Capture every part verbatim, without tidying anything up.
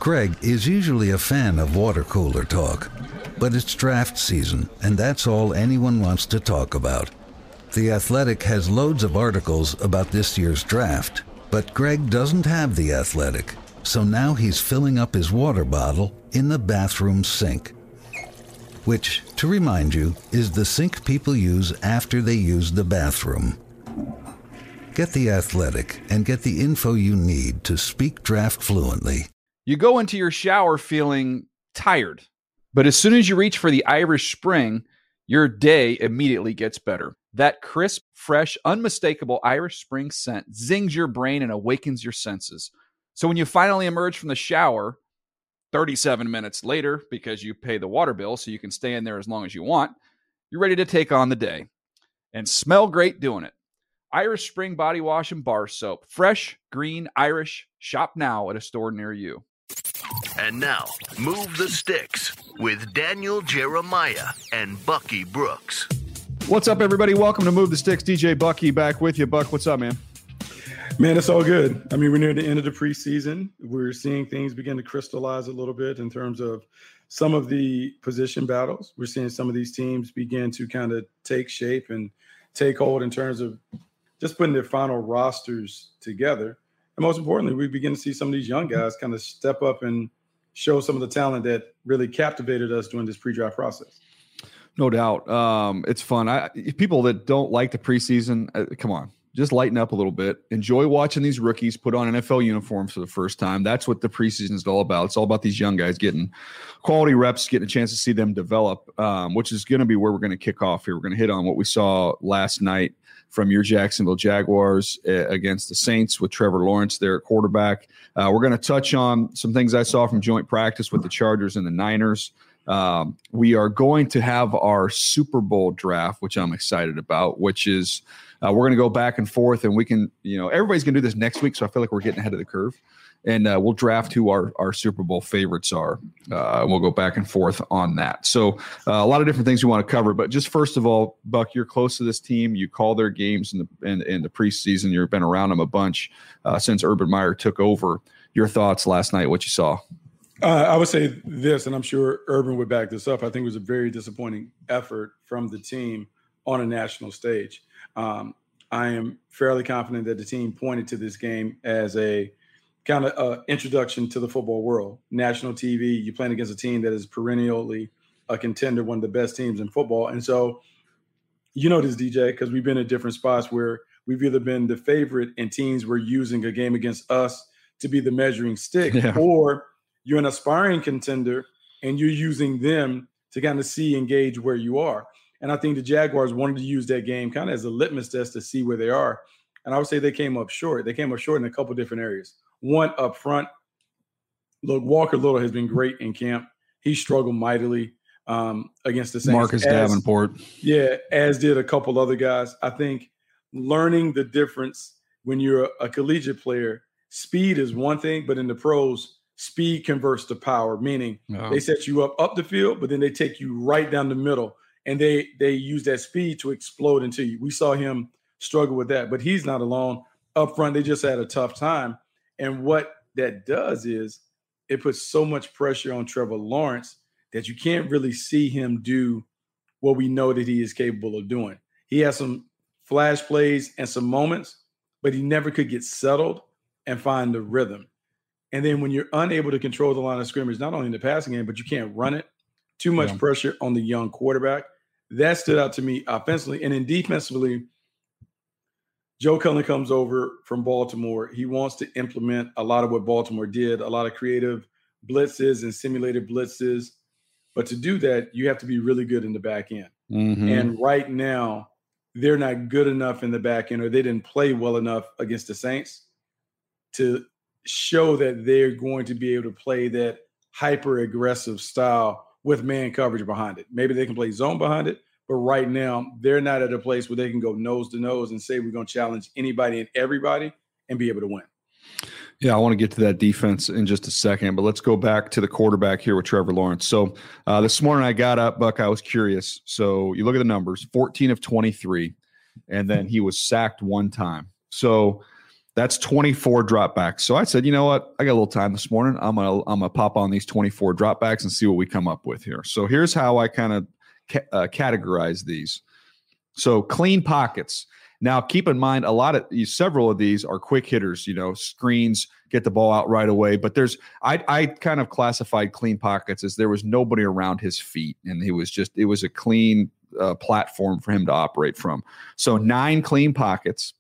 Greg is usually a fan of water cooler talk, but it's draft season, and that's all anyone wants to talk about. The Athletic has loads of articles about this year's draft, but Greg doesn't have The Athletic, so now he's filling up his water bottle in the bathroom sink. Which, to remind you, is the sink people use after they use the bathroom. Get The Athletic and get the info you need to speak draft fluently. You go into your shower feeling tired, but as soon as you reach for the Irish Spring, your day immediately gets better. That crisp, fresh, unmistakable Irish Spring scent zings your brain and awakens your senses. So when you finally emerge from the shower, thirty-seven minutes later, because you pay the water bill so you can stay in there as long as you want, you're ready to take on the day and smell great doing it. Irish Spring Body Wash and Bar Soap. Fresh, green, Irish. Shop now at a store near you. And now, Move the Sticks with Daniel Jeremiah and Bucky Brooks. What's up, everybody? Welcome to Move the Sticks. D J Bucky back with you. Buck, what's up, man? Man, it's all good. I mean, we're near the end of the preseason. We're seeing things begin to crystallize a little bit in terms of some of the position battles. We're seeing some of these teams begin to kind of take shape and take hold in terms of just putting their final rosters together. And most importantly, we begin to see some of these young guys kind of step up and show some of the talent that really captivated us during this pre-draft process. No doubt. Um, it's fun. I, people that don't like the preseason, uh, come on, just lighten up a little bit. Enjoy watching these rookies put on N F L uniforms for the first time. That's what the preseason is all about. It's all about these young guys getting quality reps, getting a chance to see them develop, um, which is going to be where we're going to kick off here. We're going to hit on what we saw last night from your Jacksonville Jaguars uh, against the Saints with Trevor Lawrence there at quarterback. Uh, we're going to touch on some things I saw from joint practice with the Chargers and the Niners. Um, we are going to have our Super Bowl draft, which I'm excited about, which is uh, we're going to go back and forth, and we can, you know, everybody's going to do this next week, so I feel like we're getting ahead of the curve. And uh, we'll draft who our, our Super Bowl favorites are. Uh, we'll go back and forth on that. So uh, a lot of different things we want to cover. But just first of all, Buck, you're close to this team. You call their games in the in, in the preseason. You've been around them a bunch uh, since Urban Meyer took over. Your thoughts last night, what you saw? Uh, I would say this, and I'm sure Urban would back this up. I think it was a very disappointing effort from the team on a national stage. Um, I am fairly confident that the team pointed to this game as a kind of uh, introduction to the football world. National T V, you're playing against a team that is perennially a contender, one of the best teams in football. And so, you know this, D J, because we've been at different spots where we've either been the favorite and teams were using a game against us to be the measuring stick, yeah. or you're an aspiring contender and you're using them to kind of see and gauge where you are. And I think the Jaguars wanted to use that game kind of as a litmus test to see where they are. And I would say they came up short. They came up short in a couple different areas. One, up front, look, Walker Little has been great in camp. He struggled mightily um, against the Saints. Marcus as, Davenport. Yeah, as did a couple other guys. I think learning the difference when you're a, a collegiate player, speed is one thing, but in the pros, speed converts to power, meaning oh. they set you up up the field, but then they take you right down the middle, and they they use that speed to explode into you. We saw him struggle with that, but he's not alone. Up front, they just had a tough time. And what that does is it puts so much pressure on Trevor Lawrence that you can't really see him do what we know that he is capable of doing. He has some flash plays and some moments, but he never could get settled and find the rhythm. And then when you're unable to control the line of scrimmage, not only in the passing game, but you can't run it, too much yeah. pressure on the young quarterback. That stood out to me offensively. And then defensively, Joe Cullen comes over from Baltimore. He wants to implement a lot of what Baltimore did, a lot of creative blitzes and simulated blitzes. But to do that, you have to be really good in the back end. Mm-hmm. And right now, they're not good enough in the back end, or they didn't play well enough against the Saints to show that they're going to be able to play that hyper-aggressive style with man coverage behind it. Maybe they can play zone behind it, but right now they're not at a place where they can go nose to nose and say we're going to challenge anybody and everybody and be able to win. Yeah, I want to get to that defense in just a second, but let's go back to the quarterback here with Trevor Lawrence. So uh, this morning I got up, Buck, I was curious. So you look at the numbers, fourteen of twenty-three, and then he was sacked one time. So That's twenty-four dropbacks. So I said, you know what? I got a little time this morning. I'm gonna I'm gonna pop on these twenty-four dropbacks and see what we come up with here. So here's how I kind of ca- uh, categorize these. So clean pockets. Now, keep in mind, a lot of these, several of these are quick hitters, you know, screens, get the ball out right away. But there's, I, I kind of classified clean pockets as there was nobody around his feet. And he was just, it was a clean uh, platform for him to operate from. So nine clean pockets.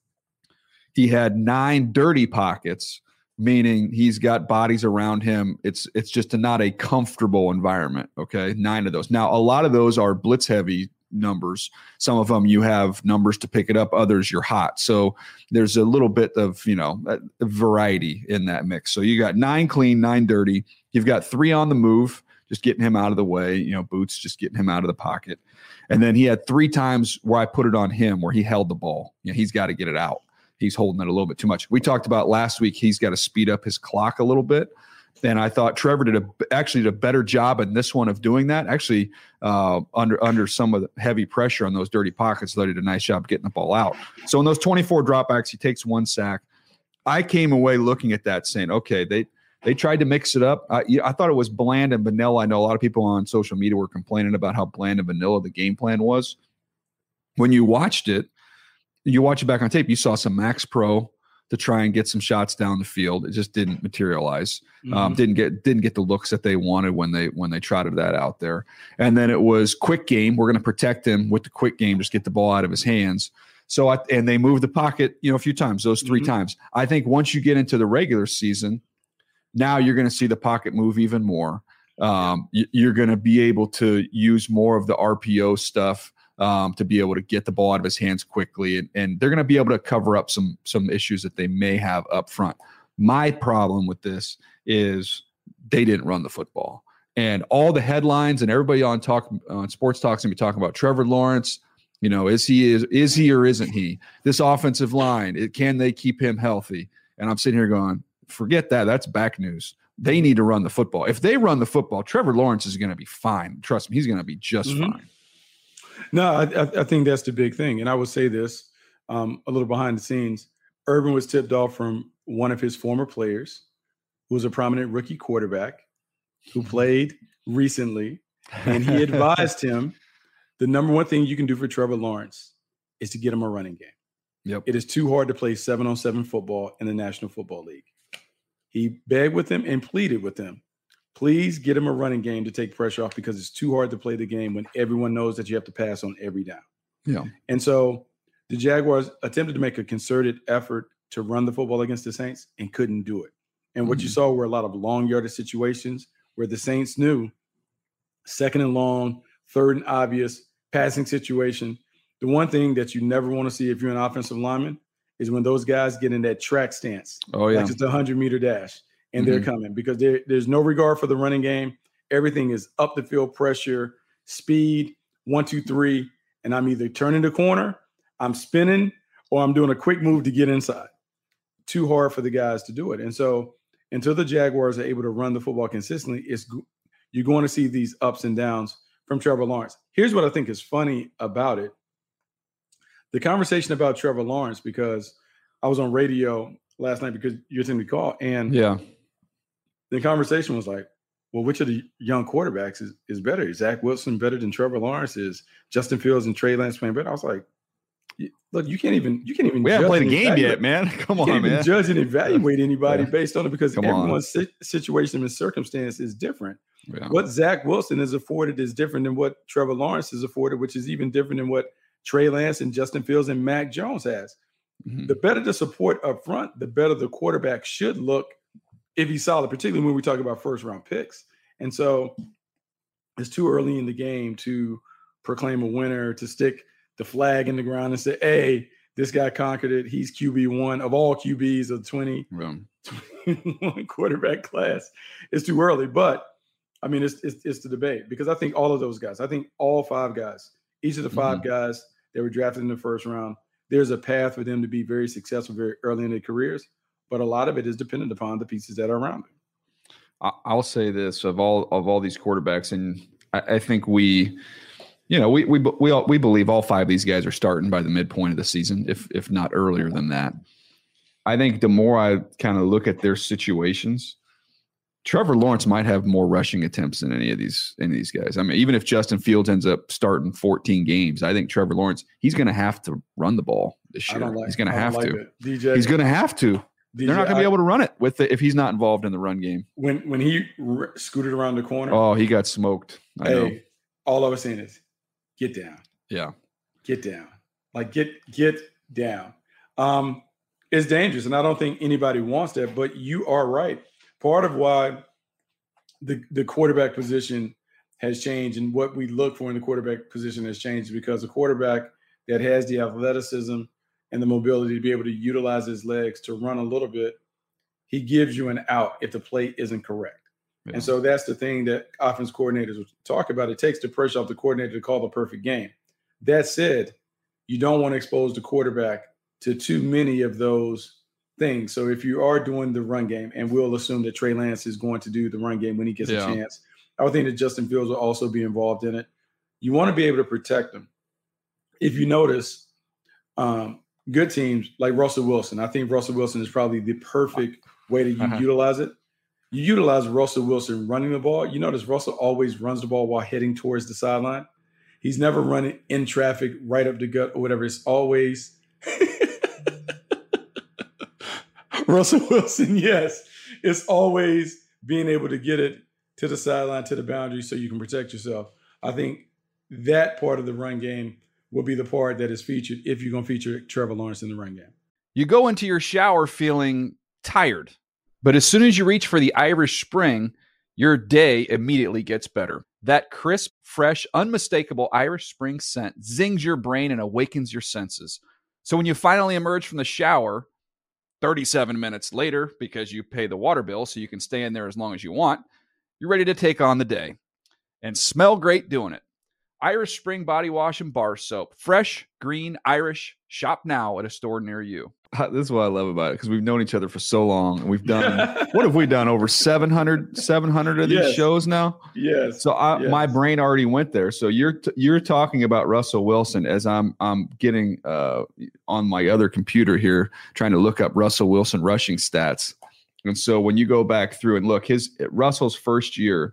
He had nine dirty pockets, meaning he's got bodies around him. It's, it's just a, not a comfortable environment. Okay. Nine of those. Now, a lot of those are blitz heavy numbers. Some of them you have numbers to pick it up, others you're hot. So there's a little bit of, you know, variety in that mix. So you got nine clean, nine dirty. You've got three on the move, just getting him out of the way, you know, Boots just getting him out of the pocket. And then he had three times where I put it on him where he held the ball. You know, he's got to get it out. He's holding it a little bit too much. We talked about last week, he's got to speed up his clock a little bit. And I thought Trevor did a, actually did a better job in this one of doing that. Actually, uh, under under some of the heavy pressure on those dirty pockets, they did a nice job getting the ball out. So in those twenty-four dropbacks, he takes one sack. I came away looking at that saying, okay, they they tried to mix it up. I, I thought it was bland and vanilla. I know a lot of people on social media were complaining about how bland and vanilla the game plan was. When you watched it, you watch it back on tape, you saw some Max Pro to try and get some shots down the field. It just didn't materialize. Mm-hmm. Um, didn't get didn't get the looks that they wanted when they when they trotted that out there. And then it was quick game. We're going to protect him with the quick game, just get the ball out of his hands. So I, and they moved the pocket, you know, a few times, those three mm-hmm. times. I think once you get into the regular season, now you're going to see the pocket move even more. Um, you, you're going to be able to use more of the R P O stuff. Um, to be able to get the ball out of his hands quickly. And, and they're going to be able to cover up some some issues that they may have up front. My problem with this is they didn't run the football. And all the headlines and everybody on talk on sports talks going to be talking about Trevor Lawrence. You know, is he is is he or isn't he? This offensive line, it, can they keep him healthy? And I'm sitting here going, forget that. That's back news. They need to run the football. If they run the football, Trevor Lawrence is going to be fine. Trust me, he's going to be just mm-hmm. fine. No, I, I think that's the big thing. And I would say this um, a little behind the scenes. Urban was tipped off from one of his former players who was a prominent rookie quarterback who played recently. And he advised him the number one thing you can do for Trevor Lawrence is to get him a running game. Yep. It is too hard to play seven on seven football in the National Football League. He begged with him and pleaded with him. Please get him a running game to take pressure off because it's too hard to play the game when everyone knows that you have to pass on every down. Yeah. And so the Jaguars attempted to make a concerted effort to run the football against the Saints and couldn't do it. And what mm-hmm. you saw were a lot of long yardage situations where the Saints knew second and long, third and obvious, passing situation. The one thing that you never want to see if you're an offensive lineman is when those guys get in that track stance. Oh, yeah. Like it's a hundred-meter dash. And mm-hmm. they're coming because there, there's no regard for the running game. Everything is up the field pressure, speed, one, two, three. And I'm either turning the corner, I'm spinning, or I'm doing a quick move to get inside. Too hard for the guys to do it. And so until the Jaguars are able to run the football consistently, it's you're going to see these ups and downs from Trevor Lawrence. Here's what I think is funny about it. The conversation about Trevor Lawrence, because I was on radio last night because you attended the call. And yeah. The conversation was like, well, which of the young quarterbacks is, is better? Is Zach Wilson better than Trevor Lawrence? Is Justin Fields and Trey Lance playing better? I was like, look, you can't even you can't even we haven't played a game evaluate. yet, man. Come you on, can't man. Even judge and evaluate anybody yeah. based on it because Come everyone's si- situation and circumstance is different. Yeah. What Zach Wilson is afforded is different than what Trevor Lawrence is afforded, which is even different than what Trey Lance and Justin Fields and Mac Jones has. Mm-hmm. The better the support up front, the better the quarterback should look if he's solid, particularly when we talk about first round picks. And so it's too early in the game to proclaim a winner, to stick the flag in the ground and say, hey, this guy conquered it. He's Q B one of all Q Bs of twenty twenty-one quarterback class. It's too early. But, I mean, it's, it's, it's the debate because I think all of those guys, I think all five guys, each of the five mm-hmm. guys that were drafted in the first round, there's a path for them to be very successful very early in their careers. But a lot of it is dependent upon the pieces that are around them. I'll say this of all of all these quarterbacks, and I, I think we, you know, we we we all, we believe all five of these guys are starting by the midpoint of the season, if if not earlier than that. I think the more I kind of look at their situations, Trevor Lawrence might have more rushing attempts than any of these any of these guys. I mean, even if Justin Fields ends up starting fourteen games, I think Trevor Lawrence, he's going to have to run the ball this year. Like, he's going to have like to. D J, he's going to have to. D J, They're not going to be I, able to run it with the, if he's not involved in the run game. When when he r- scooted around the corner, oh, he got smoked. I hey, know. all I was saying is, get down. Yeah, get down. Like get get down. Um, it's dangerous, and I don't think anybody wants that. But you are right. Part of why the the quarterback position has changed, and what we look for in the quarterback position has changed, because a quarterback that has the athleticism and the mobility to be able to utilize his legs to run a little bit, he gives you an out if the play isn't correct. Yeah. And so that's the thing that offense coordinators will talk about. It takes the pressure off the coordinator to call the perfect game. That said, you don't want to expose the quarterback to too many of those things. So if you are doing the run game, and we'll assume that Trey Lance is going to do the run game when he gets yeah. a chance, I would think that Justin Fields will also be involved in it. You want to be able to protect them. If you notice, um, good teams like Russell Wilson, I think Russell Wilson is probably the perfect way that you uh-huh. utilize it. You utilize Russell Wilson running the ball. You notice Russell always runs the ball while heading towards the sideline. He's never running in traffic right up the gut or whatever. It's always Russell Wilson, yes. It's always being able to get it to the sideline, to the boundary, so you can protect yourself. I think that part of the run game will be the part that is featured if you're going to feature Trevor Lawrence in the run game. You go into your shower feeling tired, but as soon as you reach for the Irish Spring, your day immediately gets better. That crisp, fresh, unmistakable Irish Spring scent zings your brain and awakens your senses. So when you finally emerge from the shower, thirty-seven minutes later, because you pay the water bill so you can stay in there as long as you want, you're ready to take on the day and smell great doing it. Irish Spring Body Wash and Bar Soap. Fresh, green, Irish. Shop now at a store near you. This is what I love about it, because we've known each other for so long. And we've done, what have we done? Over seven hundred, seven hundred of these yes. shows now? Yes. So I, yes. my brain already went there. So you're t- you're talking about Russell Wilson as I'm I'm getting uh, on my other computer here, trying to look up Russell Wilson rushing stats. And so when you go back through and look, his Russell's first year,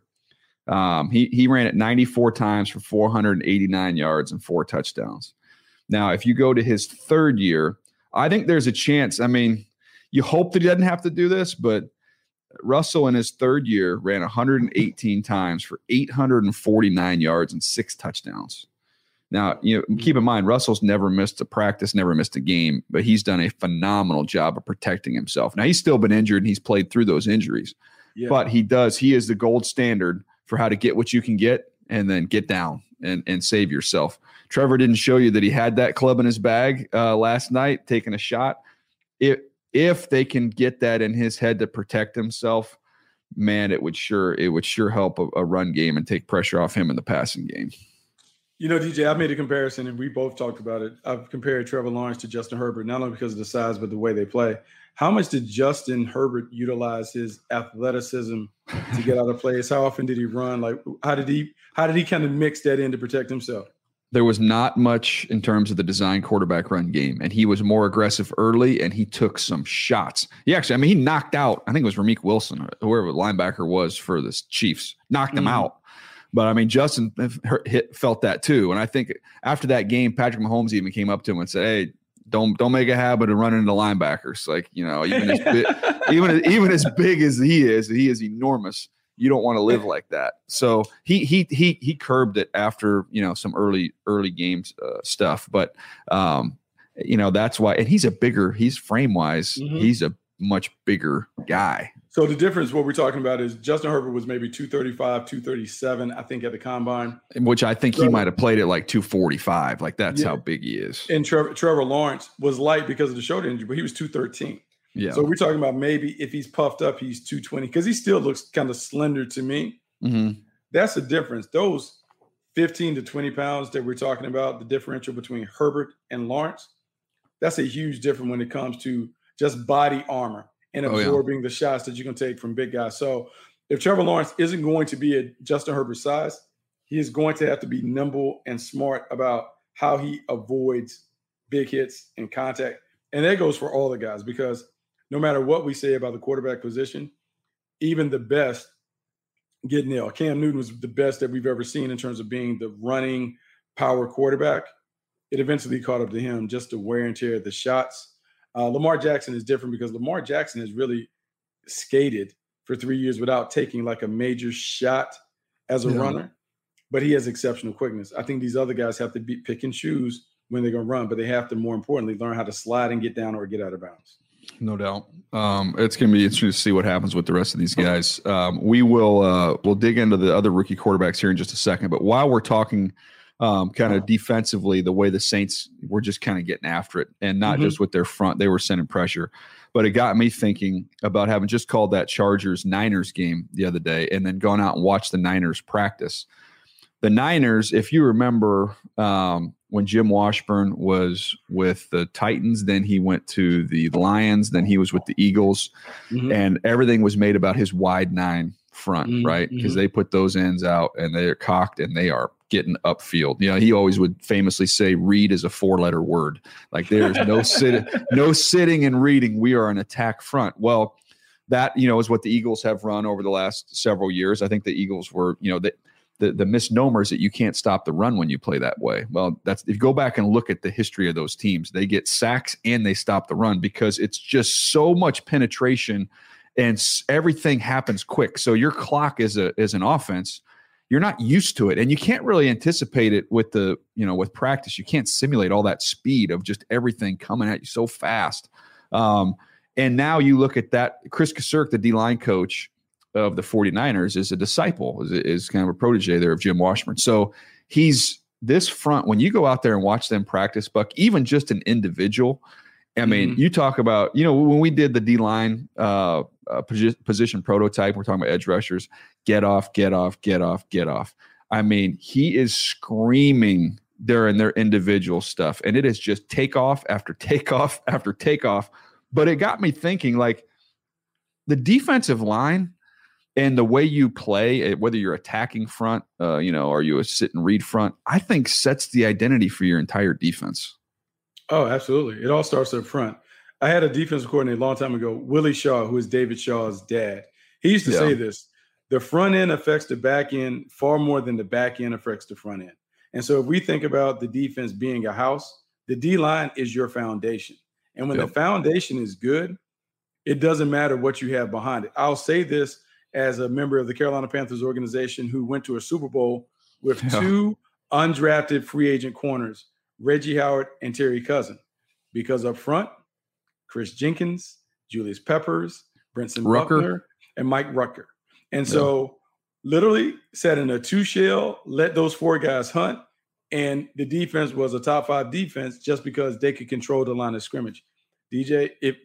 um, he he ran it ninety-four times for four hundred eighty-nine yards and four touchdowns. Now, if you go to his third year, I think there's a chance. I mean, you hope that he doesn't have to do this, but Russell in his third year ran one hundred eighteen times for eight hundred forty-nine yards and six touchdowns. Now, you know, keep in mind, Russell's never missed a practice, never missed a game, but he's done a phenomenal job of protecting himself. Now, he's still been injured and he's played through those injuries, yeah. but he does. He is the gold standard for how to get what you can get and then get down and, and save yourself. Trevor didn't show you that he had that club in his bag uh, last night, taking a shot. If, if they can get that in his head to protect himself, man, it would sure it would sure help a, a run game and take pressure off him in the passing game. You know, D J, I've made a comparison, and we both talked about it. I've compared Trevor Lawrence to Justin Herbert, not only because of the size, but the way they play. How much did Justin Herbert utilize his athleticism to get out of plays? How often did he run? Like, how did he how did he kind of mix that in to protect himself? There was not much in terms of the design quarterback run game, and he was more aggressive early, and he took some shots. He actually, I mean, he knocked out, I think it was Rameek Wilson, whoever the linebacker was for the Chiefs, knocked him mm. out. But, I mean, Justin hit, felt that too. And I think after that game, Patrick Mahomes even came up to him and said, hey, don't don't make a habit of running into linebackers. Like, you know, even as big, even, even as big as he is, he is enormous. You don't want to live like that. So he he he he curbed it after, you know, some early early games uh, stuff. But, um, you know, that's why. And he's a bigger, he's frame-wise, mm-hmm. he's a much bigger guy. So the difference, what we're talking about, is Justin Herbert was maybe two thirty-five, two thirty-seven, I think, at the combine. Which I think Trevor, he might have played at like two forty-five. Like, that's yeah. how big he is. And Trevor, Trevor Lawrence was light because of the shoulder injury, but he was two thirteen. Yeah. So we're talking about maybe if he's puffed up, he's two twenty, because he still looks kind of slender to me. Mm-hmm. That's the difference. Those fifteen to twenty pounds that we're talking about, the differential between Herbert and Lawrence, that's a huge difference when it comes to just body armor and absorbing oh, yeah. the shots that you can take from big guys. So if Trevor Lawrence isn't going to be a Justin Herbert size, he is going to have to be nimble and smart about how he avoids big hits and contact. And that goes for all the guys, because no matter what we say about the quarterback position, even the best get nailed. Cam Newton was the best that we've ever seen in terms of being the running power quarterback. It eventually caught up to him, just the wear and tear of the shots. Uh, Lamar Jackson is different because Lamar Jackson has really skated for three years without taking like a major shot as a yeah. runner, but he has exceptional quickness. I think these other guys have to be pick and choose when they're going to run, but they have to, more importantly, learn how to slide and get down or get out of bounds. No doubt. Um, it's going to be interesting to see what happens with the rest of these guys. Um, we will uh, we'll dig into the other rookie quarterbacks here in just a second. But while we're talking um, kind of defensively, the way the Saints were just kind of getting after it, and not mm-hmm. just with their front, they were sending pressure. But it got me thinking about having just called that Chargers-Niners game the other day and then gone out and watched the Niners practice. The Niners, if you remember um, when Jim Washburn was with the Titans, then he went to the Lions, then he was with the Eagles, mm-hmm. and everything was made about his wide nine front, mm-hmm. right? Because they put those ends out and they're cocked and they are getting upfield. You know, he always would famously say, read is a four-letter word. Like there's no sitting, no sitting and reading. We are an attack front. Well, that, you know, is what the Eagles have run over the last several years. I think the Eagles were, you know, the, the, the misnomer is that you can't stop the run when you play that way. Well, that's, if you go back and look at the history of those teams, they get sacks and they stop the run because it's just so much penetration and everything happens quick. So your clock is a, is an offense. You're not used to it, and you can't really anticipate it with the, you know, with practice. You can't simulate all that speed of just everything coming at you so fast. Um, and now you look at that. Chris Kasurk, the D-line coach of the 49ers, is a disciple, is, is kind of a protege there of Jim Washburn. So he's this front. When you go out there and watch them practice, Buck, even just an individual. I mean, mm-hmm. you talk about, you know, when we did the D-line uh, uh, posi- position prototype, we're talking about edge rushers, get off, get off, get off, get off. I mean, he is screaming during their individual stuff, and it is just takeoff after takeoff after takeoff. But it got me thinking, like, the defensive line and the way you play, whether you're attacking front, uh, you know, or you a sit and read front, I think sets the identity for your entire defense. Oh, absolutely. It all starts up front. I had a defensive coordinator a long time ago, Willie Shaw, who is David Shaw's dad. He used to yeah. say this: the front end affects the back end far more than the back end affects the front end. And so if we think about the defense being a house, the D-line is your foundation. And when yep. the foundation is good, it doesn't matter what you have behind it. I'll say this as a member of the Carolina Panthers organization who went to a Super Bowl with yeah. two undrafted free agent corners, Reggie Howard and Terry Cousin, because up front, Chris Jenkins, Julius Peppers, Brinson Rucker. Buckner, and Mike Rucker. And so yeah. literally set in a two shell, let those four guys hunt, and the defense was a top five defense just because they could control the line of scrimmage. D J, if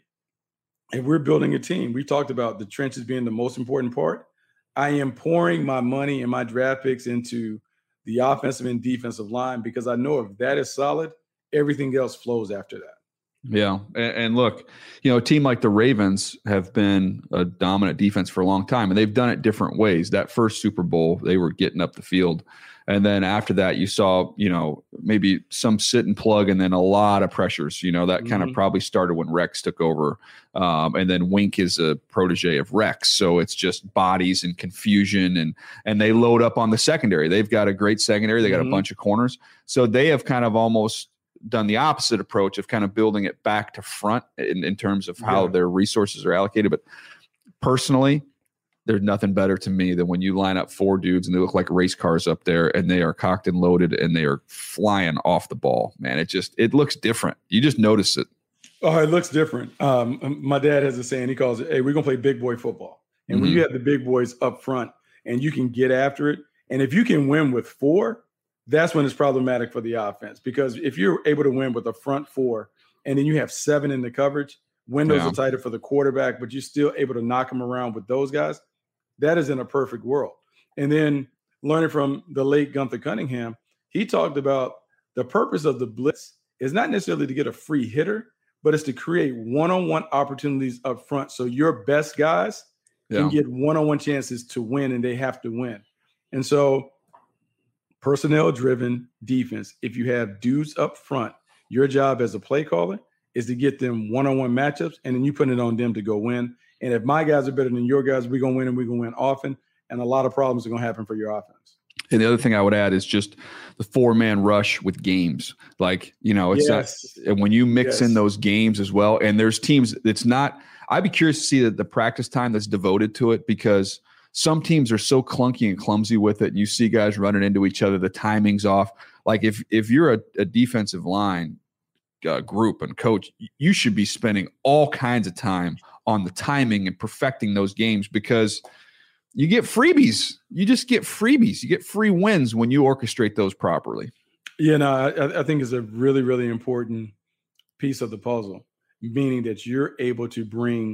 if we're building a team, we talked about the trenches being the most important part. I am pouring my money and my draft picks into the offensive and defensive line because I know if that is solid, everything else flows after that. Yeah. And, and look, you know, a team like the Ravens have been a dominant defense for a long time, and they've done it different ways. That first Super Bowl, they were getting up the field. And then after that, you saw, you know, maybe some sit and plug and then a lot of pressures. You know, that kind mm-hmm. of probably started when Rex took over. Um, and then Wink is a protege of Rex. So it's just bodies and confusion. And and they load up on the secondary. They've got a great secondary. They got mm-hmm. a bunch of corners. So they have kind of almost done the opposite approach of kind of building it back to front in, in terms of how yeah. their resources are allocated. But personally, there's nothing better to me than when you line up four dudes and they look like race cars up there and they are cocked and loaded and they are flying off the ball, man. It just, it looks different. You just notice it. Oh, it looks different. Um, my dad has a saying, he calls it, hey, we're going to play big boy football. And mm-hmm. when you have the big boys up front and you can get after it, and if you can win with four, that's when it's problematic for the offense. Because if you're able to win with a front four and then you have seven in the coverage, windows yeah. are tighter for the quarterback, but you're still able to knock them around with those guys. That is in a perfect world. And then learning from the late Gunther Cunningham, he talked about the purpose of the blitz is not necessarily to get a free hitter, but it's to create one-on-one opportunities up front. So your best guys yeah. can get one-on-one chances to win, and they have to win. And so personnel-driven defense, if you have dudes up front, your job as a play caller is to get them one-on-one matchups, and then you put it on them to go win. And if my guys are better than your guys, we're going to win, and we're going to win often, and a lot of problems are going to happen for your offense. And the other thing I would add is just the four-man rush with games. Like, you know, it's yes. not, and when you mix yes. in those games as well, and there's teams, it's not – I'd be curious to see the, the practice time that's devoted to it, because some teams are so clunky and clumsy with it, and you see guys running into each other, the timing's off. Like if if you're a, a defensive line uh, group and coach, you should be spending all kinds of time on the timing and perfecting those games, because – you get freebies. You just get freebies. You get free wins when you orchestrate those properly. Yeah, no, I, I think it's a really, really important piece of the puzzle, meaning that you're able to bring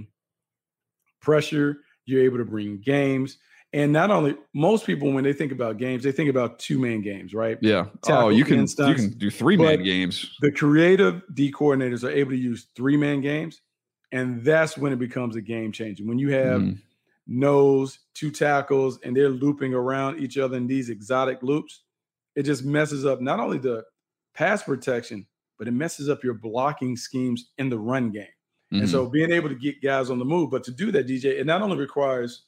pressure, you're able to bring games. And not only most people, when they think about games, they think about two-man games, right? Yeah. Tackle oh, you can stunts, you can do three-man games. The creative D coordinators are able to use three-man games, and that's when it becomes a game changer. When you have mm. nose, two tackles, and they're looping around each other in these exotic loops, it just messes up not only the pass protection, but it messes up your blocking schemes in the run game. Mm-hmm. And so being able to get guys on the move, but to do that, D J, it not only requires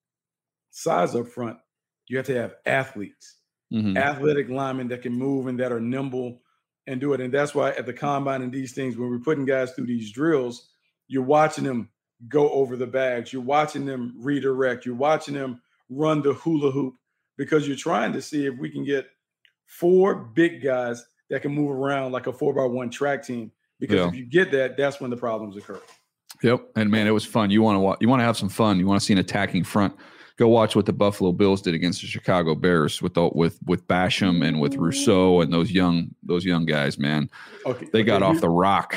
size up front, you have to have athletes, mm-hmm. athletic linemen that can move and that are nimble and do it. And that's why at the combine and these things, when we're putting guys through these drills, you're watching them go over the bags. You're watching them redirect. You're watching them run the hula hoop, because you're trying to see if we can get four big guys that can move around like a four by one track team. Because yeah. if you get that, that's when the problems occur. Yep. And man, it was fun. You want to watch, you want to have some fun. You want to see an attacking front. Go watch what the Buffalo Bills did against the Chicago Bears with the, with with Basham and with Rousseau and those young those young guys. Man, okay, they got okay, off the rock.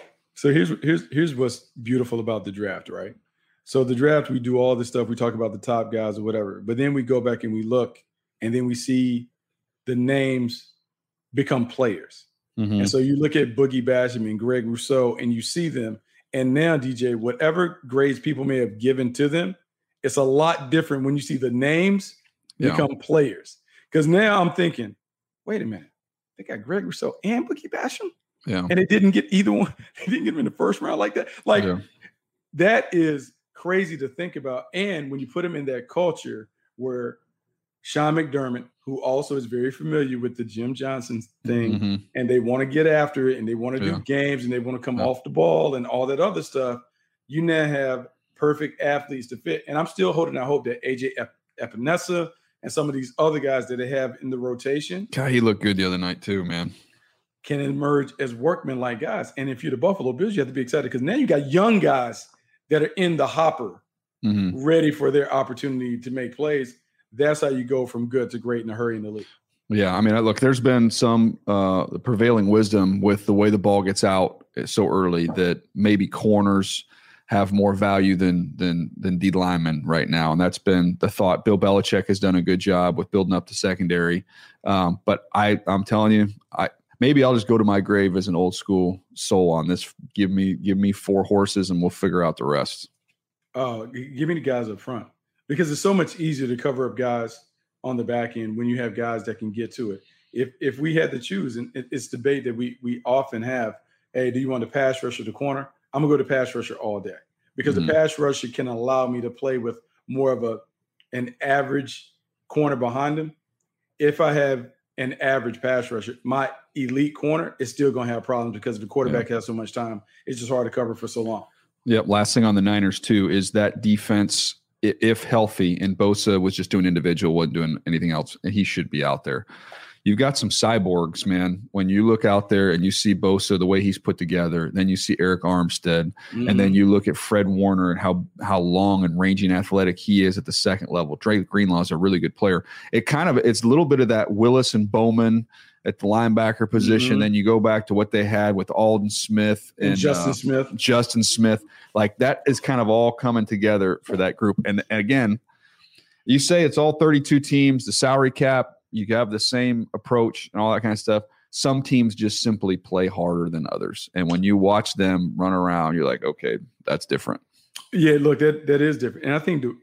So here's here's here's what's beautiful about the draft, right? So the draft, we do all this stuff. We talk about the top guys or whatever, but then we go back and we look, and then we see the names become players. Mm-hmm. And so you look at Boogie Basham and Greg Rousseau, and you see them. And now, D J, whatever grades people may have given to them, it's a lot different when you see the names yeah. become players. Because now I'm thinking, wait a minute, they got Greg Rousseau and Boogie Basham? Yeah. And they didn't get either one. They didn't get them in the first round like that. Like, yeah. that is crazy to think about. And when you put them in that culture where Sean McDermott, who also is very familiar with the Jim Johnson thing, mm-hmm. and they want to get after it, and they want to yeah. do games, and they want to come yeah. off the ball and all that other stuff, you now have perfect athletes to fit. And I'm still holding out hope that A J Epinesa and some of these other guys that they have in the rotation. God, he looked good the other night too, man. Can emerge as workman-like guys. And if you're the Buffalo Bills, you have to be excited, because now you got young guys that are in the hopper, mm-hmm. ready for their opportunity to make plays. That's how you go from good to great in a hurry in the league. Yeah, I mean, look, there's been some uh, prevailing wisdom with the way the ball gets out so early that maybe corners have more value than than than D linemen right now, and that's been the thought. Bill Belichick has done a good job with building up the secondary, um, but I I'm telling you, I. Maybe I'll just go to my grave as an old school soul on this. Give me, give me four horses, and we'll figure out the rest. Oh, uh, give me the guys up front, because it's so much easier to cover up guys on the back end when you have guys that can get to it. If if we had to choose, and it's debate that we we often have. Hey, do you want the pass rusher to corner? I'm gonna go to pass rusher all day, because mm-hmm. the pass rusher can allow me to play with more of a an average corner behind him. If I have an average pass rusher, my elite corner is still going to have problems, because the quarterback yeah. has so much time. It's just hard to cover for so long. Yep. Last thing on the Niners too is that defense, if healthy, and Bosa was just doing individual, wasn't doing anything else, and he should be out there. You've got some cyborgs, man. When you look out there and you see Bosa, the way he's put together, then you see Eric Armstead, mm-hmm. and then you look at Fred Warner and how how long and rangy and athletic he is at the second level. Drake Greenlaw is a really good player. It kind of it's a little bit of that Willis and Bowman at the linebacker position. Mm-hmm. Then you go back to what they had with Aldon Smith and, and Justin uh, Smith. Justin Smith, like that is kind of all coming together for that group. And, and again, you say it's all thirty-two teams, the salary cap. You have the same approach and all that kind of stuff. Some teams just simply play harder than others. And when you watch them run around, you're like, okay, that's different. Yeah, look, that that is different. And I think the,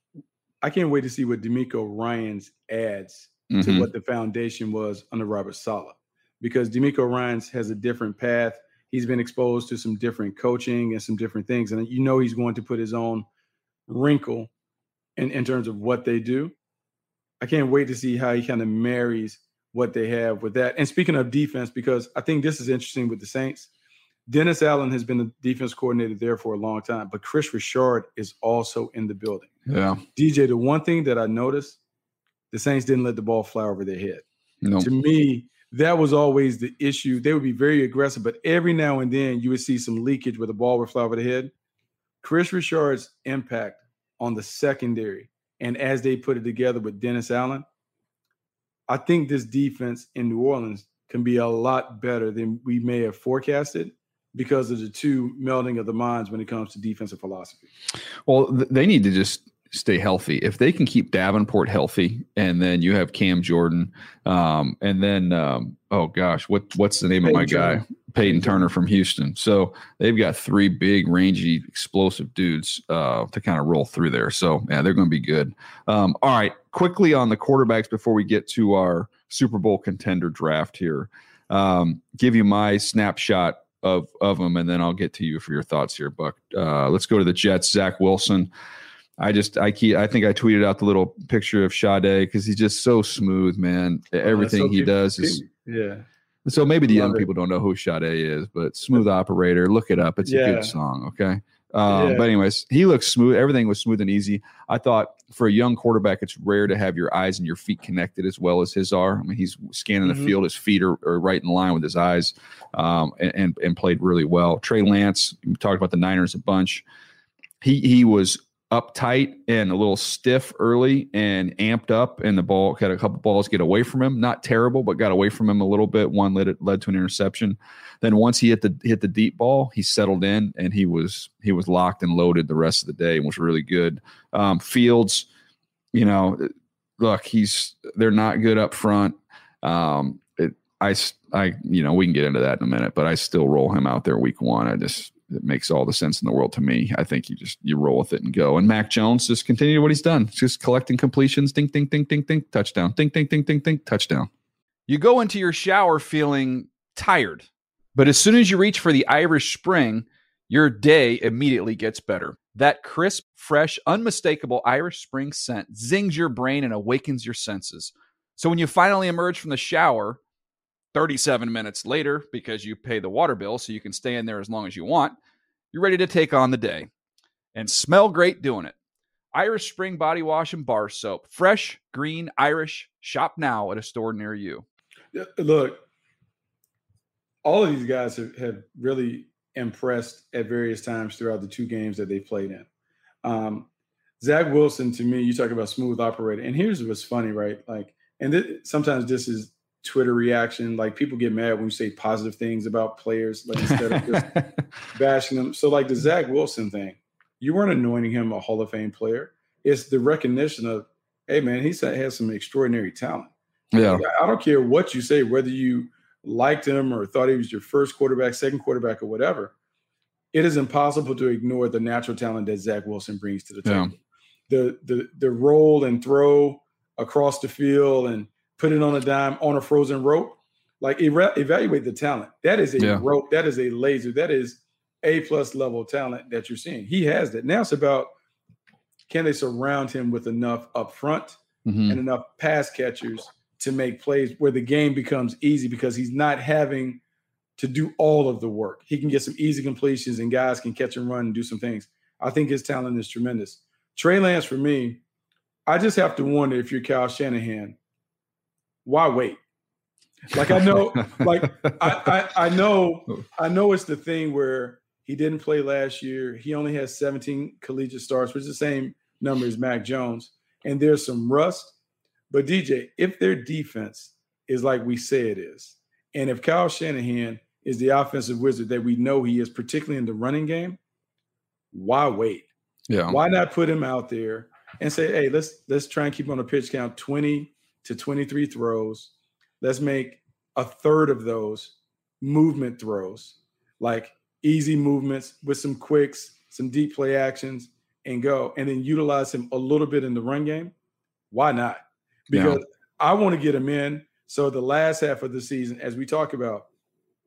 I can't wait to see what DeMeco Ryans adds mm-hmm. to what the foundation was under Robert Saleh, because DeMeco Ryans has a different path. he's been exposed to some different coaching and some different things. And you know he's going to put his own wrinkle in, in terms of what they do. I can't wait to see how he kind of marries what they have with that. And speaking of defense, because I think this is interesting with the Saints, Dennis Allen has been the defense coordinator there for a long time, but Kris Richard is also in the building. Yeah. D J, the one thing that I noticed, the Saints didn't let the ball fly over their head. No. To me, that was always the issue. They would be very aggressive, but every now and then you would see some leakage where the ball would fly over the head. Kris Richard's impact on the secondary, and as they put it together with Dennis Allen, I think this defense in New Orleans can be a lot better than we may have forecasted because of the two melding of the minds when it comes to defensive philosophy. Well, th- they need to just stay healthy. If they can keep Davenport healthy, and then you have Cam Jordan, um, and then um, oh gosh, what what's the name Peyton of my Turner. guy? Peyton Turner from Houston. So they've got three big, rangy, explosive dudes uh, to kind of roll through there. So yeah, they're going to be good. Um, all right, quickly on the quarterbacks before we get to our Super Bowl contender draft here. Um, give you my snapshot of of them, and then I'll get to you for your thoughts here, Buck. Uh, let's go to the Jets. Zach Wilson. I just I keep I think I tweeted out the little picture of Sade because he's just so smooth, man. Everything so he people- does is Yeah. so maybe the Love young it. people don't know who Sade is, but Smooth Operator, look it up. It's a Yeah. good song, okay? Um, Yeah. But anyways, he looks smooth. Everything was smooth and easy. I thought for a young quarterback, it's rare to have your eyes and your feet connected as well as his are. I mean, he's scanning Mhm. the field. His feet are, are right in line with his eyes, um, and, and and played really well. Trey Lance, we talked about the Niners a bunch. He he was uptight and a little stiff early and amped up, and the ball had a couple balls get away from him. Not terrible, but got away from him a little bit. One led it led to an interception. Then once he hit the hit the deep ball, he settled in and he was he was locked and loaded the rest of the day and was really good. Um, Fields, you know, look, he's they're not good up front. Um, it, I I you know we can get into that in a minute, but I still roll him out there week one. I just It makes all the sense in the world to me. I think you just you roll with it and go. And Mac Jones just continue what he's done. Just collecting completions. Ding, ding, ding, ding, ding. Touchdown. Ding, ding, ding, ding, ding. Touchdown. You go into your shower feeling tired, but as soon as you reach for the Irish Spring, your day immediately gets better. That crisp, fresh, unmistakable Irish Spring scent zings your brain and awakens your senses. So when you finally emerge from the shower, thirty-seven minutes later, because you pay the water bill so you can stay in there as long as you want, you're ready to take on the day and smell great doing it. Irish Spring Body Wash and Bar Soap. Fresh, green, Irish. Shop now at a store near you. Yeah, look, all of these guys have, have really impressed at various times throughout the two games that they played in. Um, Zach Wilson, to me, you talk about smooth operator. And here's what's funny, right? Like, and th- sometimes this is Twitter reaction. Like, people get mad when you say positive things about players, like instead of just bashing them. So, like the Zach Wilson thing, you weren't anointing him a Hall of Fame player. It's the recognition of, hey, man, he has some extraordinary talent. Yeah. I don't care what you say, whether you liked him or thought he was your first quarterback, second quarterback, or whatever. It is impossible to ignore the natural talent that Zach Wilson brings to the table. Yeah. The the the roll and throw across the field and put it on a dime on a frozen rope. Like, eva- evaluate the talent. That is a Yeah. rope. That is a laser. That is A plus level talent that you're seeing. He has that. Now it's about, can they surround him with enough up front Mhm. and enough pass catchers to make plays where the game becomes easy because he's not having to do all of the work. He can get some easy completions and guys can catch and run and do some things. I think his talent is tremendous. Trey Lance, for me, I just have to wonder, if you're Kyle Shanahan, why wait? Like, I know, like I, I I know, I know it's the thing where he didn't play last year. He only has seventeen collegiate starts, which is the same number as Mac Jones. And there's some rust. But D J, if their defense is like we say it is, and if Kyle Shanahan is the offensive wizard that we know he is, particularly in the running game, why wait? Yeah. Why not put him out there and say, hey, let's let's try and keep on a pitch count twenty to twenty-three throws. Let's make a third of those movement throws, like easy movements with some quicks, some deep play actions, and go. And then utilize him a little bit in the run game. Why not? Because Yeah. I want to get him in. So the last half of the season, as we talk about,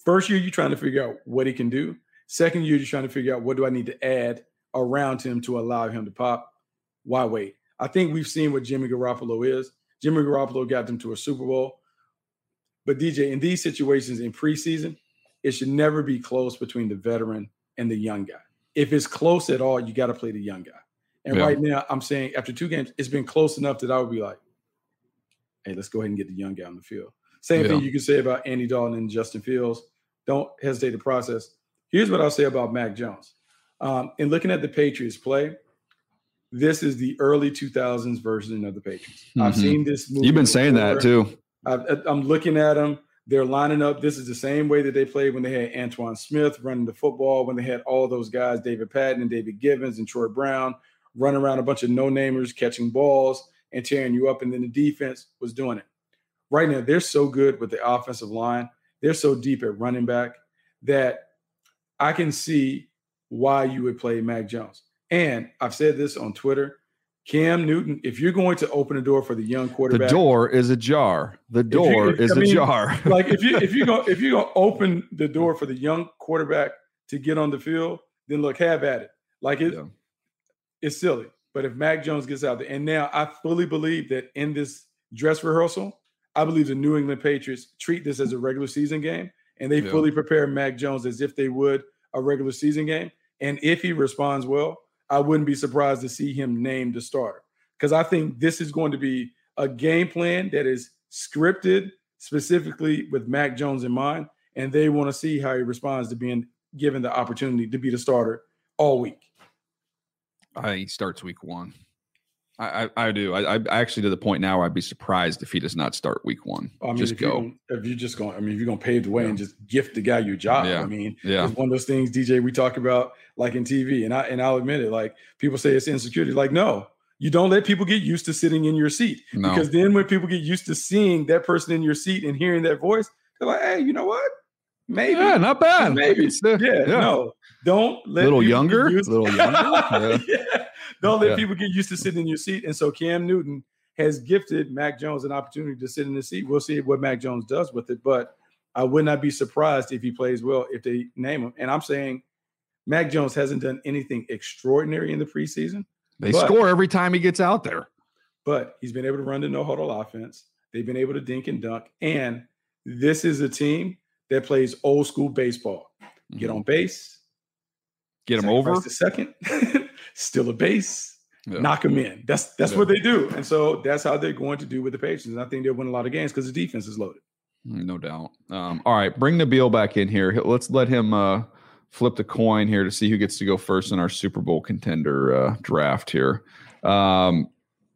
First year, you're trying to figure out what he can do. Second year, you're trying to figure out what do I need to add around him to allow him to pop. Why wait? I think we've seen what Jimmy Garoppolo is. Jimmy Garoppolo got them to a Super Bowl. But D J, in these situations in preseason, it should never be close between the veteran and the young guy. If it's close at all, you got to play the young guy. And yeah. right now, I'm saying after two games, it's been close enough that I would be like, hey, let's go ahead and get the young guy on the field. Same yeah. thing you can say about Andy Dalton and Justin Fields. Don't hesitate to process. Here's what I'll say about Mac Jones. Um, in looking at the Patriots play, this is the early two thousands version of the Patriots. Mm-hmm. I've seen this movie. You've been saying before. that too. I've, I'm looking at them. They're lining up. This is the same way that they played when they had Antoine Smith running the football, when they had all those guys, David Patton and David Givens and Troy Brown, running around a bunch of no-namers, catching balls and tearing you up, and then the defense was doing it. Right now, they're so good with the offensive line. They're so deep at running back that I can see why you would play Mac Jones. And I've said this on Twitter. Cam Newton, if you're going to open a door for the young quarterback, the door is ajar. The door if you, if, is I mean, ajar. like if you if you go if you go open the door for the young quarterback to get on the field, then look, have at it. Like it, yeah. it's silly. But if Mac Jones gets out there, and now I fully believe that in this dress rehearsal, I believe the New England Patriots treat this as a regular season game, and they yeah. fully prepare Mac Jones as if they would a regular season game. And if he responds well, I wouldn't be surprised to see him named the starter, because I think this is going to be a game plan that is scripted specifically with Mac Jones in mind, and they want to see how he responds to being given the opportunity to be the starter all week. I he starts week one. I, I, I do. I, I actually to the point now where I'd be surprised if he does not start week one. I mean, just if go. You're, if you're just going, I mean, if you're going to pave the way yeah. and just gift the guy your job, yeah. I mean, yeah. it's one of those things, D J, we talk about like in T V, and I and I'll admit it. Like people say it's insecurity. Like no, you don't let people get used to sitting in your seat, no. because then when people get used to seeing that person in your seat and hearing that voice, they're like, hey, you know what? Maybe, yeah, not bad. Maybe, uh, yeah, yeah. No, don't let a little people younger, get used- a little younger. Yeah. yeah. Don't let yeah. people get used to sitting in your seat. And so Cam Newton has gifted Mac Jones an opportunity to sit in the seat. We'll see what Mac Jones does with it, but I would not be surprised if he plays well if they name him. And I'm saying Mac Jones hasn't done anything extraordinary in the preseason. They but, score every time he gets out there. But he's been able to run the no-huddle offense. They've been able to dink and dunk. And this is a team that plays old school baseball. Mm-hmm. Get on base. Get him over. The second. Still a base. Yeah. Knock them in. That's that's yeah. what they do. And so that's how they're going to do with the Patriots. And I think they'll win a lot of games because the defense is loaded. No doubt. Um, all right, bring Nabil back in here. Let's let him uh, flip the coin here to see who gets to go first in our Super Bowl contender uh, draft here. Um,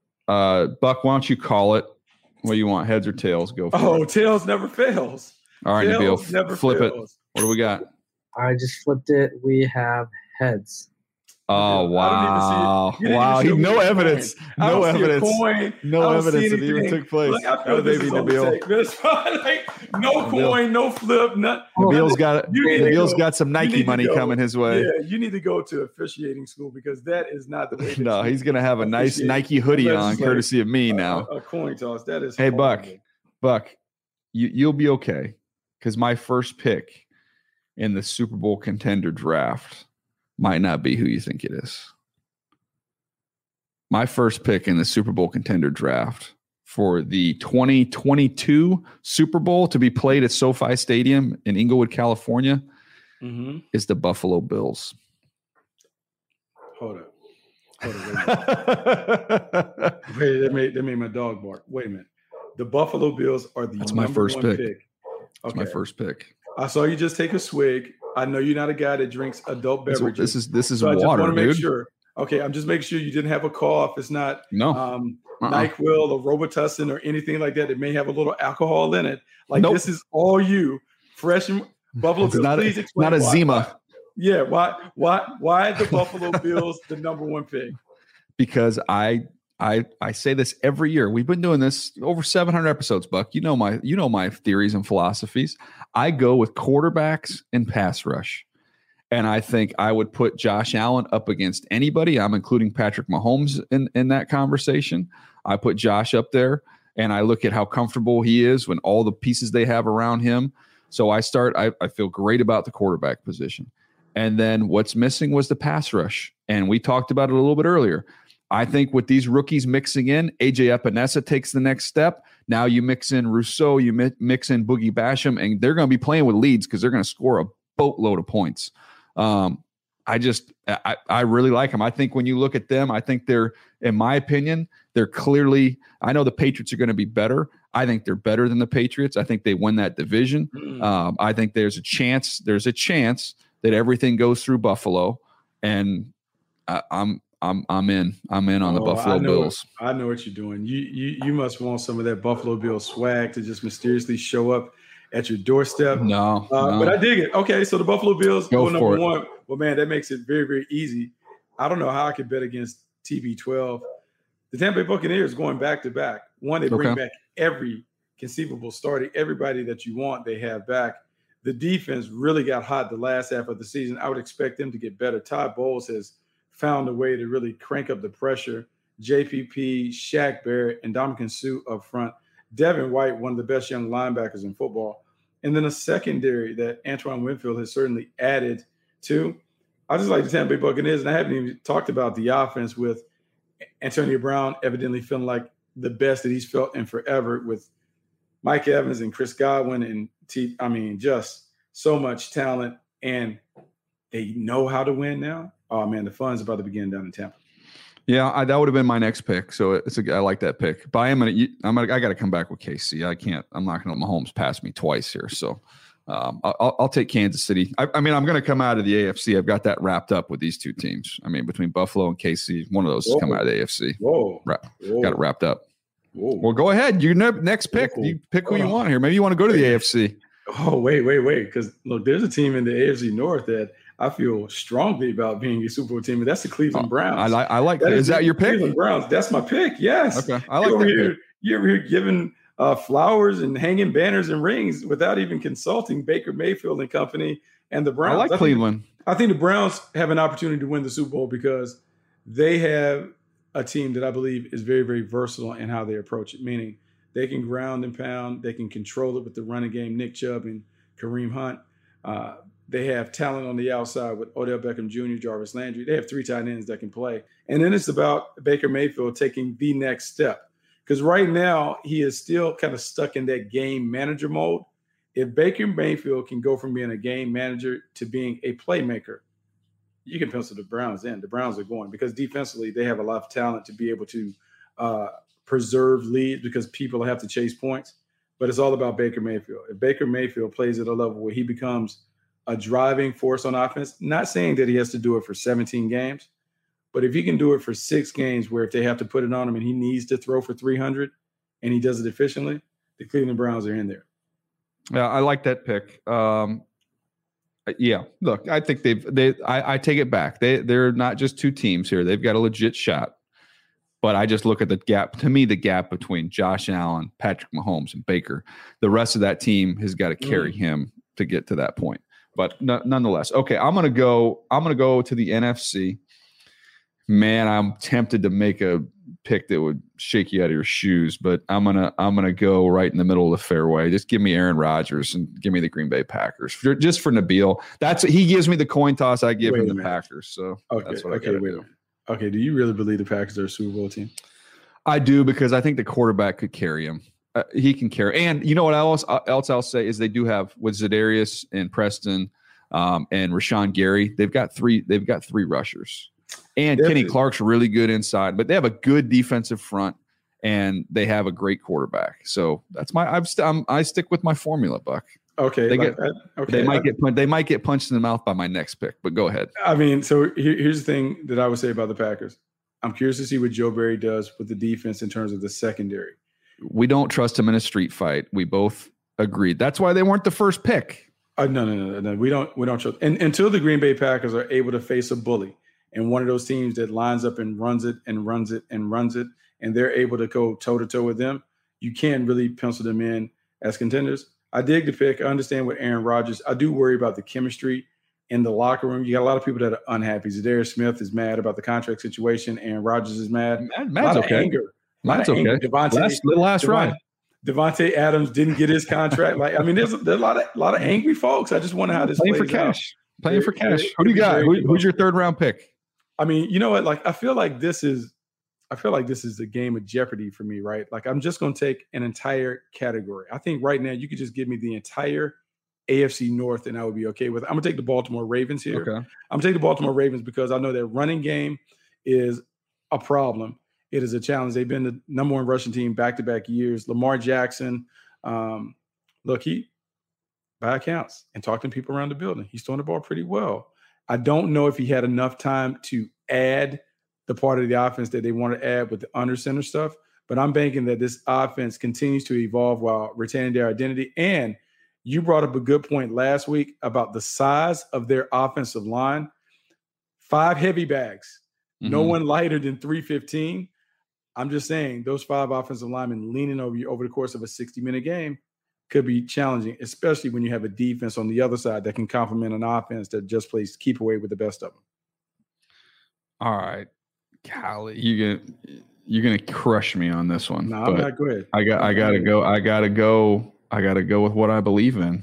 uh, Buck, why don't you call it? What do you want, heads or tails? Go for oh, it. tails never fails. All right, tails Nabil, never flip fails. it. What do we got? I just flipped it. We have heads. Oh wow! Wow! He, no evidence. No evidence. Coin. No evidence that even took place. Like, I feel this is Nabil. Like, no Nabil. Coin, no flip, nothing. Nabil's got Nabil's got some Nike money coming his way. Yeah, you need to go to officiating school because that is not the way. No, he's gonna have a nice Nike hoodie on, like, courtesy of me a, now. A, a coin toss. That is. Hey, horrible. Buck. Buck, you you'll be okay because my first pick in the Super Bowl contender draft might not be who you think it is. My first pick in the Super Bowl contender draft for the twenty twenty-two Super Bowl to be played at SoFi Stadium in Inglewood, California, mm-hmm. is the Buffalo Bills. Hold up. Hold up. Wait, wait that, made, that made my dog bark. Wait a minute. The Buffalo Bills are the That's number my first one pick. pick. That's okay. my first pick. I saw you just take a swig. I know you're not a guy that drinks adult beverages. This is this is so water, I just want to make dude. sure. Okay, I'm just making sure you didn't have a cough. It's not no um, uh-uh. NyQuil or Robitussin or anything like that. It may have a little alcohol in it. Like nope. This is all you, fresh and Buffalo it's Bills. Not Please a, explain not a why. Zima. Yeah, why why why the Buffalo Bills the number one pick? Because I I I say this every year. We've been doing this over seven hundred episodes, Buck. You know my you know my theories and philosophies. I go with quarterbacks and pass rush. And I think I would put Josh Allen up against anybody. I'm including Patrick Mahomes in, in that conversation. I put Josh up there, and I look at how comfortable he is when all the pieces they have around him. So I start, I, I feel great about the quarterback position. And then what's missing was the pass rush. And we talked about it a little bit earlier. I think with these rookies mixing in, A J Epinesa takes the next step. Now you mix in Rousseau, you mi- mix in Boogie Basham, and they're going to be playing with leads because they're going to score a boatload of points. Um, I just, I, I really like them. I think when you look at them, I think they're, in my opinion, they're clearly, I know the Patriots are going to be better. I think they're better than the Patriots. I think they win that division. Um, I think there's a chance, there's a chance that everything goes through Buffalo, and I, I'm, I'm, I'm in, I'm in on the oh, Buffalo I know, Bills. I know what you're doing. You, you, you must want some of that Buffalo Bills swag to just mysteriously show up at your doorstep. No, uh, no. but I dig it. Okay, so the Buffalo Bills Go go number for it. one. Well, man, that makes it very, very easy. I don't know how I could bet against T B twelve. The Tampa Bay Buccaneers going back to back. One, they bring Okay. back every conceivable starter, everybody that you want, they have back. The defense really got hot the last half of the season. I would expect them to get better. Todd Bowles has found a way to really crank up the pressure. J P P, Shaq Barrett, and Ndamukong Suh up front. Devin White, one of the best young linebackers in football. And then a secondary that Antoine Winfield has certainly added to. I just like the Tampa Bay Buccaneers, and I haven't even talked about the offense with Antonio Brown evidently feeling like the best that he's felt in forever, with Mike Evans and Chris Godwin and T. I mean, just so much talent, and they know how to win now. Oh man, the fun's about to begin down in Tampa. Yeah, I, that would have been my next pick. So it's a, I like that pick. But I am gonna, I'm gonna, I got to come back with K C. I can't. I'm not gonna let Mahomes pass me twice here. So um, I'll, I'll take Kansas City. I, I mean, I'm gonna come out of the A F C. I've got that wrapped up with these two teams. I mean, between Buffalo and K C, one of those is coming out of the A F C. Whoa, Right. Whoa. Got it wrapped up. Whoa. Well, go ahead. Your ne- next pick. Whoa. You pick who Hold you on. want here. Maybe you want to go to the A F C. Oh, wait, wait, wait. Because look, there's a team in the A F C North that I feel strongly about being a Super Bowl team, and that's the Cleveland Browns. I like. I like. That Is that the your pick? Cleveland Browns. That's my pick. Yes. Okay. I like you over that here, pick. you over here giving uh, flowers and hanging banners and rings without even consulting Baker Mayfield and company and the I Browns. like think- Cleveland. I think the Browns have an opportunity to win the Super Bowl because they have a team that I believe is very, very versatile in how they approach it, meaning they can ground and pound, they can control it with the running game, Nick Chubb and Kareem Hunt. Uh, they have talent on the outside with Odell Beckham Junior, Jarvis Landry. They have three tight ends that can play. And then it's about Baker Mayfield taking the next step. Because right now, he is still kind of stuck in that game manager mode. If Baker Mayfield can go from being a game manager to being a playmaker, you can pencil the Browns in. The Browns are going because defensively, they have a lot of talent to be able to uh, preserve leads because people have to chase points. But it's all about Baker Mayfield. If Baker Mayfield plays at a level where he becomes a driving force on offense, not saying that he has to do it for seventeen games, but if he can do it for six games where if they have to put it on him and he needs to throw for three hundred and he does it efficiently, the Cleveland Browns are in there. Yeah, I like that pick. Um, yeah, look, I think they've they. I, I take it back. They they're not just two teams here. They've got a legit shot. But I just look at the gap. To me, the gap between Josh Allen, Patrick Mahomes, and Baker, the rest of that team has got to carry mm. him to get to that point. But no, nonetheless, okay, I'm gonna go. I'm gonna go to the N F C. Man, I'm tempted to make a pick that would shake you out of your shoes, but I'm gonna I'm gonna go right in the middle of the fairway. Just give me Aaron Rodgers and give me the Green Bay Packers. For, just for Nabil, that's he gives me the coin toss. I give wait him the Packers. So okay, that's what okay, I gotta wait do. Okay, do you really believe the Packers are a Super Bowl team? I do because I think the quarterback could carry him. Uh, he can carry, and you know what else? Uh, else I'll say is they do have with Za'Darius and Preston um, and Rashawn Gary. They've got three. They've got three rushers, and Definitely. Kenny Clark's really good inside. But they have a good defensive front, and they have a great quarterback. So that's my. I'm, st- I'm I stick with my formula, Buck. Okay, they like, get. I, okay, they might I, get. Pun- they might get punched in the mouth by my next pick. But go ahead. I mean, so here, here's the thing that I would say about the Packers. I'm curious to see what Joe Barry does with the defense in terms of the secondary. We don't trust him in a street fight. We both agreed. That's why they weren't the first pick. Uh, no, no, no, no. We don't. We don't trust. And until the Green Bay Packers are able to face a bully and one of those teams that lines up and runs it and runs it and runs it, and they're able to go toe to toe with them, you can't really pencil them in as contenders. I dig the pick. I understand with Aaron Rodgers. I do worry about the chemistry in the locker room. You got a lot of people that are unhappy. Za'Darius Smith is mad about the contract situation. Aaron Rodgers is mad. Matt, a Matt's lot okay. of anger. A lot Matt's of anger. okay. Devontae, Last, last Devontae, ride. Devontae Adams didn't get his contract. Like, I mean, there's a, there's a lot of a lot of angry folks. I just wonder how this playing plays for cash. out. Playing for cash. Who do you got? Who, who's your third round pick? I mean, you know what? Like, I feel like this is, I feel like this is a game of Jeopardy for me, right? Like, I'm just going to take an entire category. I think right now you could just give me the entire A F C North and I would be okay with it. I'm going to take the Baltimore Ravens here. Okay. I'm going to take the Baltimore Ravens because I know their running game is a problem. It is a challenge. They've been the number one rushing team back-to-back years. Lamar Jackson, um, look, he, by accounts, and talking to people around the building, he's throwing the ball pretty well. I don't know if he had enough time to add the part of the offense that they want to add with the under center stuff, but I'm banking that this offense continues to evolve while retaining their identity. And you brought up a good point last week about the size of their offensive line. Five heavy bags, mm-hmm. no one lighter than three fifteen. I'm just saying those five offensive linemen leaning over you over the course of a sixty-minute game could be challenging, especially when you have a defense on the other side that can complement an offense that just plays keep away with the best of them. All right. Golly, you gonna you're gonna crush me on this one. No, I'm not. Go ahead. I got I gotta go. I gotta go. I gotta go with what I believe in.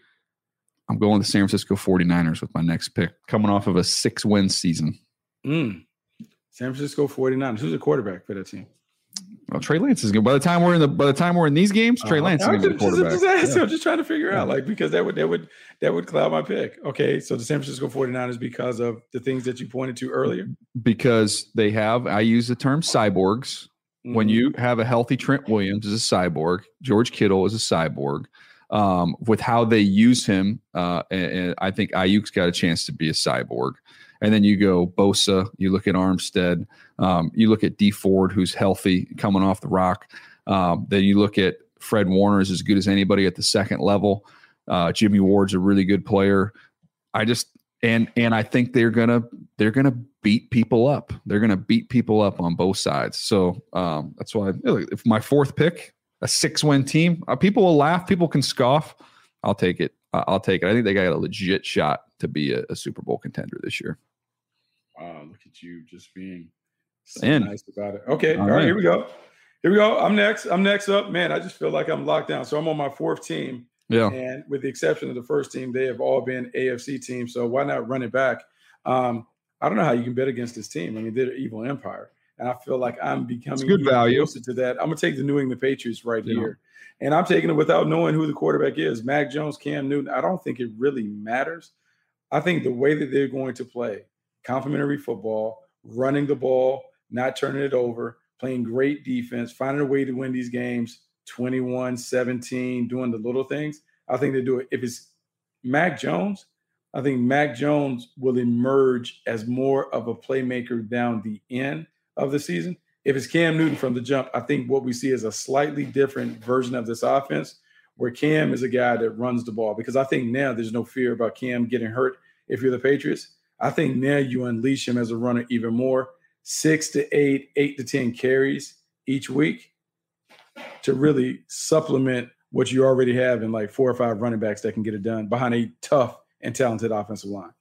I'm going with the San Francisco forty-niners with my next pick, coming off of a six-win season. Mm. San Francisco forty-niners. Who's the quarterback for that team? Well, Trey Lance is good. By the time we're in the by the time we're in these games, Trey uh, Lance is going to be the quarterback. Just, just, yeah. I'm just trying to figure out, like, because that would that would that would cloud my pick. Okay, so the San Francisco forty-niners because of the things that you pointed to earlier. Because they have, I use the term cyborgs. Mm-hmm. When you have a healthy Trent Williams as a cyborg, George Kittle is a cyborg. Um, with how they use him, uh, and, and I think Ayuk's got a chance to be a cyborg. And then you go Bosa, you look at Armstead, um, you look at D Ford, who's healthy, coming off the rock. Um, then you look at Fred Warner is as good as anybody at the second level. Uh, Jimmy Ward's a really good player. I just and and I think they're gonna they're gonna beat people up. They're gonna beat people up on both sides. So um, that's why if my fourth pick, a six-win team, uh, people will laugh, people can scoff. I'll take it. Uh, I'll take it. I think they got a legit shot to be a, a Super Bowl contender this year. Wow, look at you just being so and, nice about it. Okay, all, all right, right, here we go. Here we go. I'm next. I'm next up. Man, I just feel like I'm locked down. So I'm on my fourth team. Yeah. And with the exception of the first team, they have all been A F C teams. So why not run it back? Um, I don't know how you can bet against this team. I mean, they're an evil empire. And I feel like I'm becoming good value. closer to that. I'm going to take the New England Patriots right yeah. here. And I'm taking it without knowing who the quarterback is. Mac Jones, Cam Newton. I don't think it really matters. I think the way that they're going to play, complementary football, running the ball, not turning it over, playing great defense, finding a way to win these games, twenty-one seventeen, doing the little things. I think they do it. If it's Mac Jones, I think Mac Jones will emerge as more of a playmaker down the end of the season. If it's Cam Newton from the jump, I think what we see is a slightly different version of this offense where Cam is a guy that runs the ball, because I think now there's no fear about Cam getting hurt if you're the Patriots. I think now you unleash him as a runner even more, six to eight, eight to ten carries each week to really supplement what you already have in like four or five running backs that can get it done behind a tough and talented offensive line.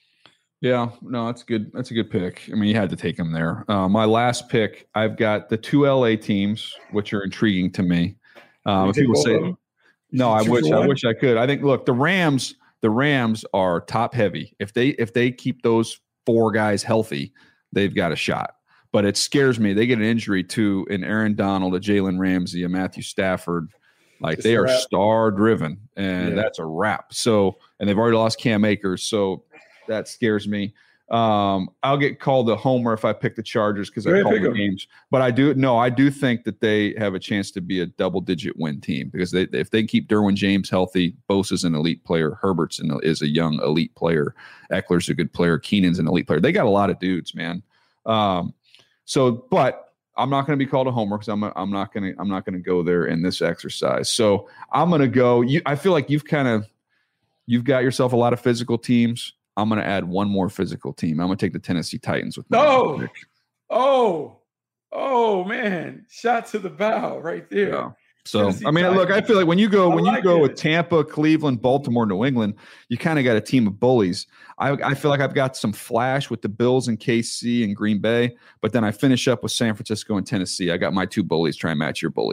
Yeah, no, that's good. That's a good pick. I mean, you had to take him there. Uh, my last pick, I've got the two L A teams, which are intriguing to me. Um, people say, no, I wish, I wish I could. I think, look, the Rams, the Rams are top heavy. If they if they keep those four guys healthy, they've got a shot. But it scares me. They get an injury to an Aaron Donald, a Jalen Ramsey, a Matthew Stafford. Like, they are star driven, and yeah. that's a wrap. So, and they've already lost Cam Akers. So that scares me. Um, I'll get called a homer if I pick the Chargers because I call the games. But I do no, I do think that they have a chance to be a double-digit win team because they, if they keep Derwin James healthy, Bosa's an elite player, Herbert's an, is a young elite player, Eckler's a good player, Keenan's an elite player. They got a lot of dudes, man. Um, so, but I'm not going to be called a homer because I'm I'm not going to I'm not going to go there in this exercise. So I'm going to go. You, I feel like you've kind of you've got yourself a lot of physical teams. I'm going to add one more physical team. I'm going to take the Tennessee Titans with my oh, pick. oh, oh, man! Shot to the bow right there. Yeah. So Tennessee I mean, Titans. Look, I feel like when you go I when like you go it. with Tampa, Cleveland, Baltimore, New England, you kind of got a team of bullies. I I feel like I've got some flash with the Bills and K C and Green Bay, but then I finish up with San Francisco and Tennessee. I got my two bullies. Try and match your bullies.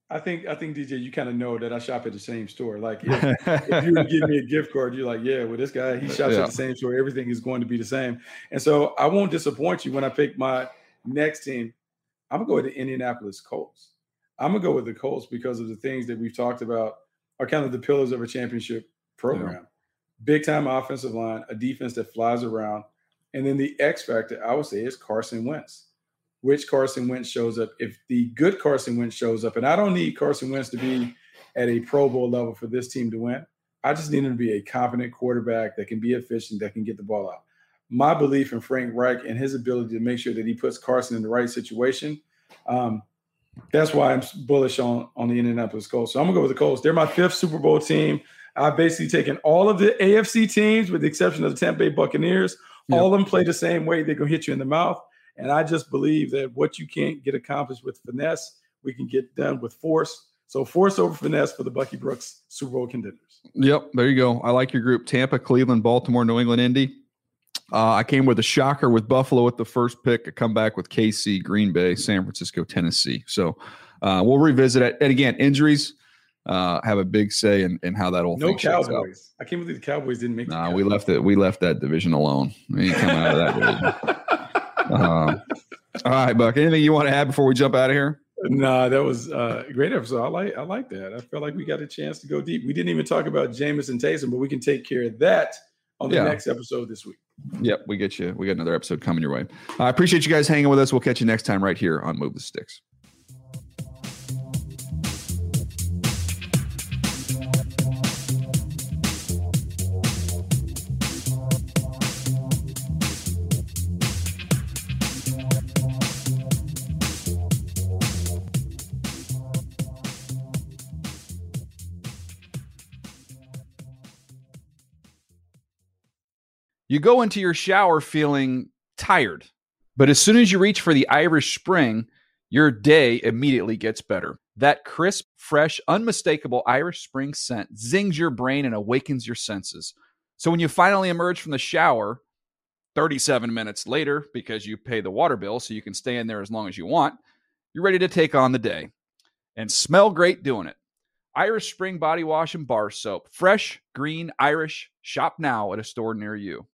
I think I think D J, you kind of know that I shop at the same store. Like if, if you were to give me a gift card, you're like, yeah, well, this guy he shops Yeah. at the same store. Everything is going to be the same, and so I won't disappoint you when I pick my next team. I'm gonna go with the Indianapolis Colts. I'm gonna go with the Colts because of the things that we've talked about are kind of the pillars of a championship program. Yeah. Big time offensive line, a defense that flies around, and then the X factor I would say is Carson Wentz. Which Carson Wentz shows up. If the good Carson Wentz shows up, and I don't need Carson Wentz to be at a Pro Bowl level for this team to win. I just need him to be a competent quarterback that can be efficient, that can get the ball out. My belief in Frank Reich and his ability to make sure that he puts Carson in the right situation, um, that's why I'm bullish on, on the Indianapolis Colts. So I'm going to go with the Colts. They're my fifth Super Bowl team. I've basically taken all of the A F C teams with the exception of the Tampa Bay Buccaneers. Yep. All of them play the same way. They're going to hit you in the mouth. And I just believe that what you can't get accomplished with finesse, we can get done with force. So force over finesse for the Bucky Brooks Super Bowl contenders. Yep, there you go. I like your group: Tampa, Cleveland, Baltimore, New England, Indy. Uh, I came with a shocker with Buffalo at the first pick. I come back with K C, Green Bay, San Francisco, Tennessee. So uh, we'll revisit it. And again, injuries uh, have a big say in, in how that whole no thing shakes Cowboys. I can't believe the Cowboys didn't make. Nah, we left it. We left that division alone. We ain't coming out of that division. Uh, all right, Buck. Anything you want to add before we jump out of here? Nah, that was uh, a great episode. I like I like that. I feel like we got a chance to go deep. We didn't even talk about Jameis and Taysom, but we can take care of that on the Yeah. next episode this week. Yep, we get you. We got another episode coming your way. I appreciate you guys hanging with us. We'll catch you next time right here on Move the Sticks. You go into your shower feeling tired, but as soon as you reach for the Irish Spring, your day immediately gets better. That crisp, fresh, unmistakable Irish Spring scent zings your brain and awakens your senses. So when you finally emerge from the shower, thirty-seven minutes later, because you pay the water bill so you can stay in there as long as you want, you're ready to take on the day and smell great doing it. Irish Spring Body Wash and Bar Soap. Fresh, green, Irish. Shop now at a store near you.